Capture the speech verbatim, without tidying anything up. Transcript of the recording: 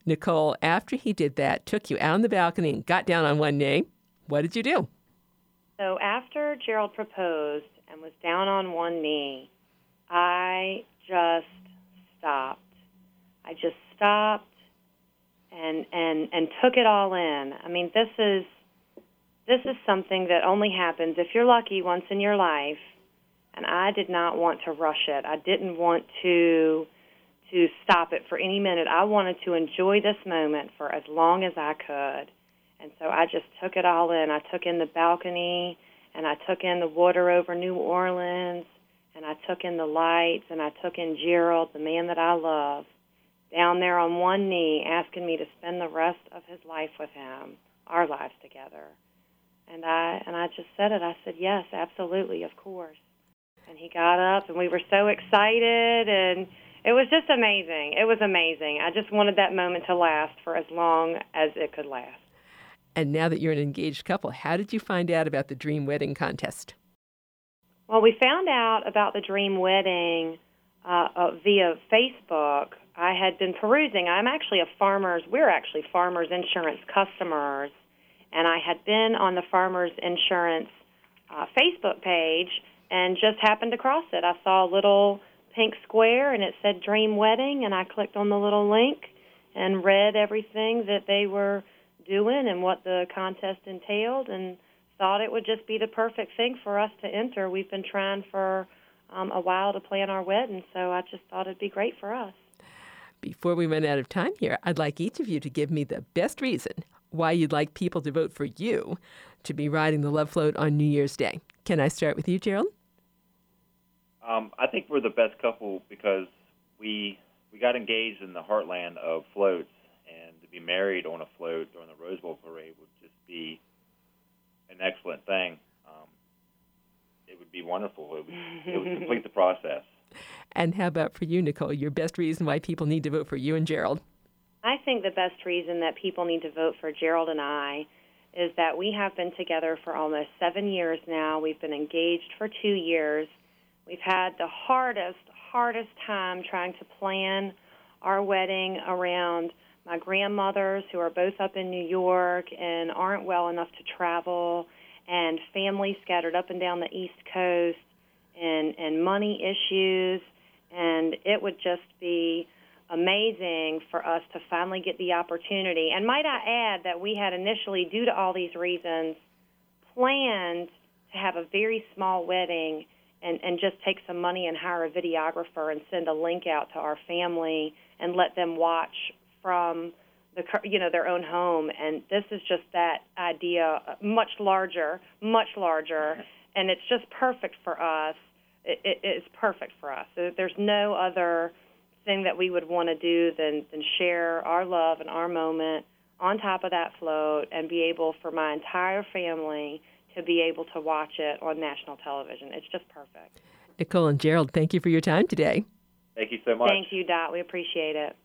Nicole, after he did that, took you out on the balcony and got down on one knee, what did you do? So after Gerald proposed and was down on one knee, I just stopped. I just stopped and and and took it all in. I mean, this is this is something that only happens if you're lucky once in your life, and I did not want to rush it. I didn't want to to stop it for any minute. I wanted to enjoy this moment for as long as I could. And so I just took it all in. I took in the balcony, and I took in the water over New Orleans, and I took in the lights, and I took in Gerald, the man that I love, down there on one knee, asking me to spend the rest of his life with him, our lives together. And I and I just said it. I said, yes, absolutely, of course. And he got up, and we were so excited, and it was just amazing. It was amazing. I just wanted that moment to last for as long as it could last. And now that you're an engaged couple, how did you find out about the Dream Wedding Contest? Well, we found out about the Dream Wedding uh, uh, via Facebook. I had been perusing. I'm actually a farmer's, we're actually Farmers Insurance customers, and I had been on the Farmers Insurance uh, Facebook page and just happened across it. I saw a little pink square, and it said Dream Wedding, and I clicked on the little link and read everything that they were doing and what the contest entailed, and thought it would just be the perfect thing for us to enter. We've been trying for um, a while to plan our wedding, so I just thought it'd be great for us. Before we run out of time here, I'd like each of you to give me the best reason why you'd like people to vote for you to be riding the Love Float on New Year's Day. Can I start with you, Gerald? Um, I think we're the best couple because we we got engaged in the heartland of floats, and to be married on a float during the Rose Bowl parade would just be an excellent thing. Um, it would be wonderful. It would, it would complete the process. And how about for you, Nicole, your best reason why people need to vote for you and Gerald? I think the best reason that people need to vote for Gerald and I is that we have been together for almost seven years now. We've been engaged for two years. We've had the hardest, hardest time trying to plan our wedding around my grandmothers, who are both up in New York and aren't well enough to travel, and families scattered up and down the East Coast, and, and money issues. And it would just be amazing for us to finally get the opportunity. And might I add that we had initially, due to all these reasons, planned to have a very small wedding and, and just take some money and hire a videographer and send a link out to our family and let them watch from the you know their own home. And this is just that idea, much larger, much larger, and it's just perfect for us. It, it, it's perfect for us. There's no other thing that we would want to do than, than share our love and our moment on top of that float and be able for my entire family to be able to watch it on national television. It's just perfect. Nicole and Gerald, thank you for your time today. Thank you so much. Thank you, Dot. We appreciate it.